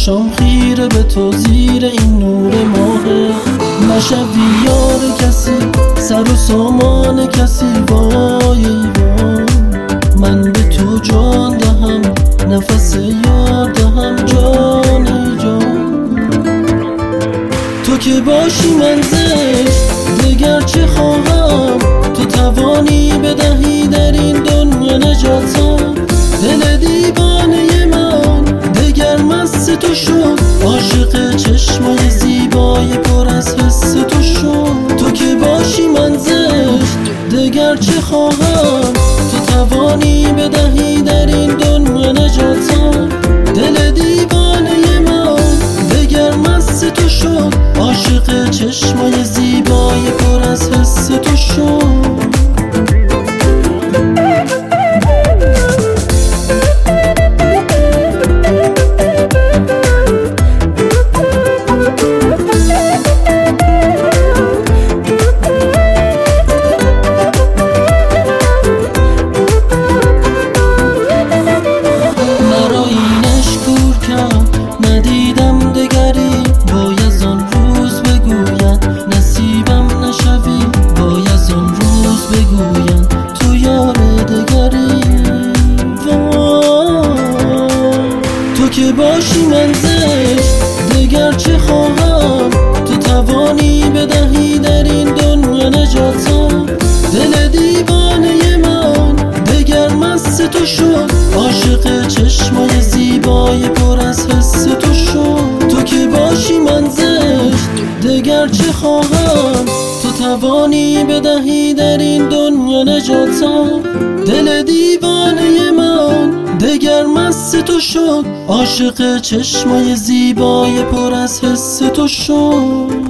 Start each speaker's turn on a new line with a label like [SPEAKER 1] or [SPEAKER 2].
[SPEAKER 1] چشام خیره به تو زیر این نور ماهه. نشوی یار کسی، سر و سامان کسی، وای وای. من به تو جان دهم، نفس یار دهم، جان ای جان. تو که باشی من زشت دگر چه خواهم، تو توانی بدهی در این دنیا نجاتم. دل دیوانه من دگر مست تو شد، عاشق چشمای زیبای پر از حس تو شد. تو که باشی من زشت دگر چه خواهم، تو توانی بدهی در این دنیا نجاتم. دل دیوانه من دگر مست تو شد، عاشق چشمای زیبای پر از حس تو شد. ندیدم دگری باید آن روز بگوید، نصیبم نشوی باید آن روز بگوید تو یار دگری. تو که باشی من زشت دگر چه خواهم، تو توانی بدهی در این دنیا نجاتم. دل دیوانه من دگر مست تو شد، عاشق چشمای زیبای پر از حس تو شد. تو که باشی من زشت دگر چه خواهم، تو توانی بدهی در این دنیا نجاتم. دل دیوانه من دگر مست تو شد، عاشق چشمای زیبای پر از حس تو شد.